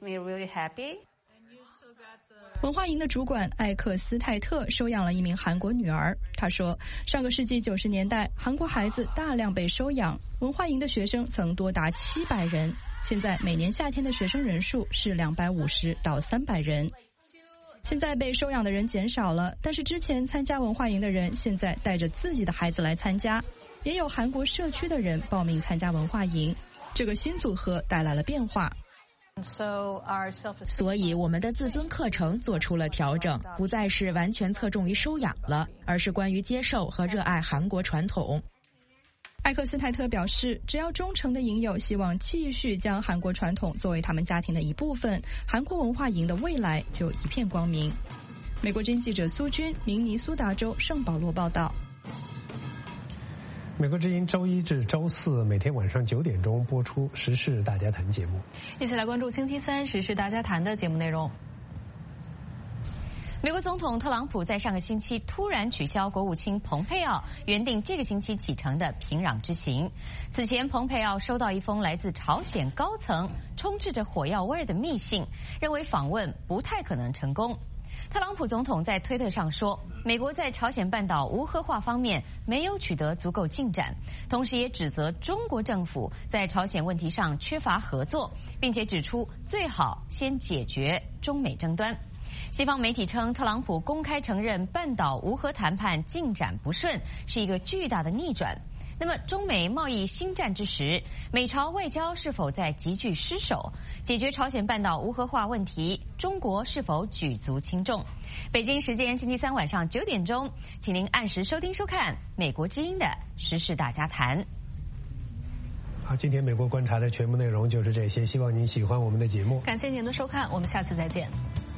文化营的主管艾克斯泰特收养了一名韩国女儿。他说，上个世纪九十年代，韩国孩子大量被收养，文化营的学生曾多达七百人，现在每年夏天的学生人数是两百五十到三百人。现在被收养的人减少了，但是之前参加文化营的人现在带着自己的孩子来参加，也有韩国社区的人报名参加文化营。这个新组合带来了变化。 所以我们的自尊课程做出了调整，不再是完全侧重于收养了，而是关于接受和热爱韩国传统。 艾克斯泰特表示，只要忠诚的营友希望继续将韩国传统作为他们家庭的一部分，韩国文化营的未来就一片光明。美国之音记者苏军，明尼苏达州圣保罗报道。 美国之音周一至周四每天晚上九点钟播出《时事大家谈》节目， 一起来关注星期三《时事大家谈》的节目内容。美国总统特朗普在上个星期突然取消国务卿蓬佩奥原定这个星期启程的平壤之行。此前，蓬佩奥收到一封来自朝鲜高层充斥着火药味的密信，认为访问不太可能成功。特朗普总统在推特上说，美国在朝鲜半岛无核化方面没有取得足够进展，同时也指责中国政府在朝鲜问题上缺乏合作，并且指出最好先解决中美争端。西方媒体称，特朗普公开承认半岛无核谈判进展不顺是一个巨大的逆转。 那么，中美贸易新战之时，美朝外交是否在急剧失守？解决朝鲜半岛无核化问题，中国是否举足轻重？北京时间星期三晚上九点钟，请您按时收听收看《美国之音》的时事大家谈。 好，今天美国观察的全部内容就是这些，希望您喜欢我们的节目。 感谢您的收看，我们下次再见。